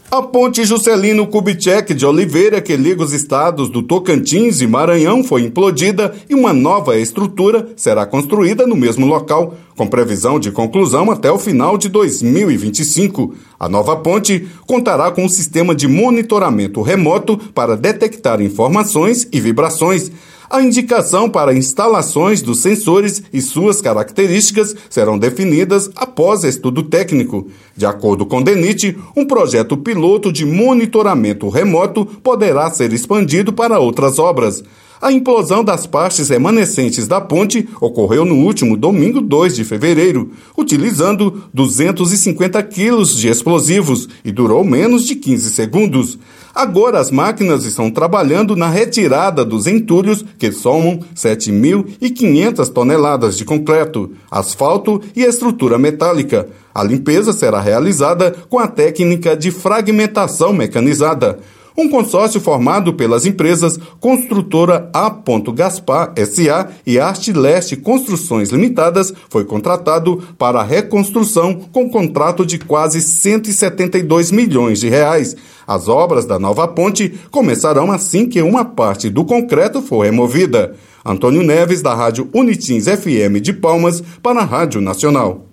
A ponte Juscelino Kubitschek de Oliveira, que liga os estados do Tocantins e Maranhão, foi implodida e uma nova estrutura será construída no mesmo local, com previsão de conclusão até o final de 2025. A nova ponte contará com um sistema de monitoramento remoto para detectar informações e vibrações. A indicação para instalações dos sensores e suas características serão definidas após estudo técnico. De acordo com DENIT, um projeto piloto de monitoramento remoto poderá ser expandido para outras obras. A implosão das partes remanescentes da ponte ocorreu no último domingo 2 de fevereiro, utilizando 250 quilos de explosivos e durou menos de 15 segundos. Agora as máquinas estão trabalhando na retirada dos entulhos, que somam 7.500 toneladas de concreto, asfalto e estrutura metálica. A limpeza será realizada com a técnica de fragmentação mecanizada. Um consórcio formado pelas empresas Construtora A. Gaspar S.A. e Arte Leste Construções Limitadas foi contratado para a reconstrução com contrato de quase 172 milhões de reais. As obras da nova ponte começarão assim que uma parte do concreto for removida. Antônio Neves, da Rádio Unitins FM de Palmas, para a Rádio Nacional.